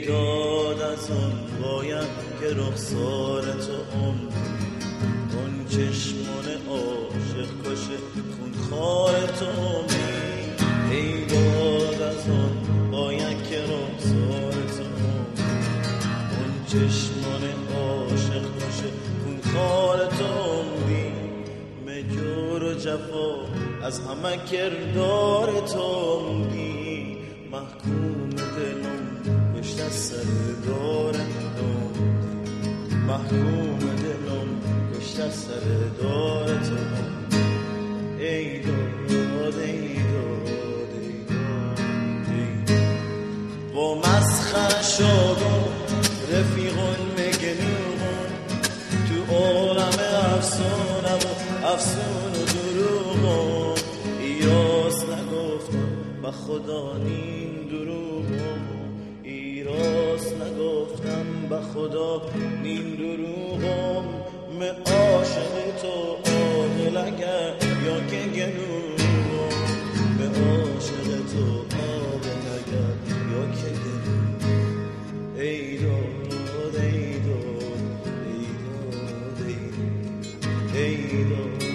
ای داد از اون باید که رخسار تو اون چشمان عاشق کشه خونخوار تو ای داد از اون باید که رخسار تو اون چشمان عاشق کشه خونخوار تو مجور و جفا از همه کردار تو محکوم دلم کشت سر دارتم محکوم دلم کشت سر دارتم ای داد ای داد ای داد ای داد و مسخر شدم رفیقون میگنم تو عالم افسانم و افسون و دروغم ایاس نگفتم با خدا نیم دروغم ایراس نگفتم با خدا نیم دروغم من عاشق تو عاقل اگر یا که گنوم من عاشق تو عاقل اگر یا که گنوم ای داد ای داد ای داد ای داد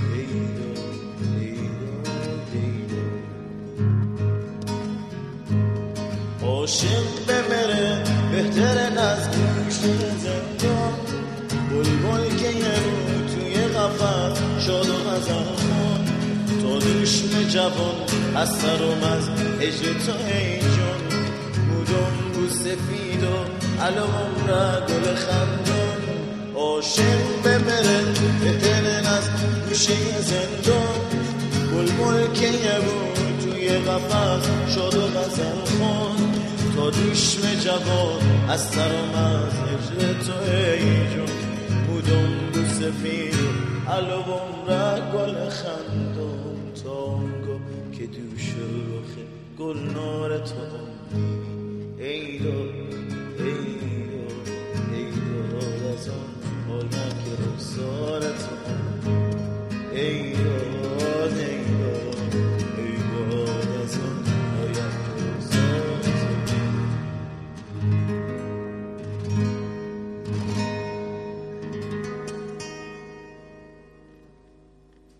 عاشق بمره بهتره نزدیک زندان بلبل که یه رو توی قفس شاد و غزل خون تو دوشم جوان از سرم از هجر تو ای جون بودم بو سفید و علوم را گل خندان عاشق بمره بهتره نزدیک گوشه زندان بلبل که یه رو توی قفس شاد و غزل خون تا دوشم جوان از سرم از هجر تو ای جون بودم دو سفید علوم را گل خندم تانگو که دوش رخ گل نار تو ای دو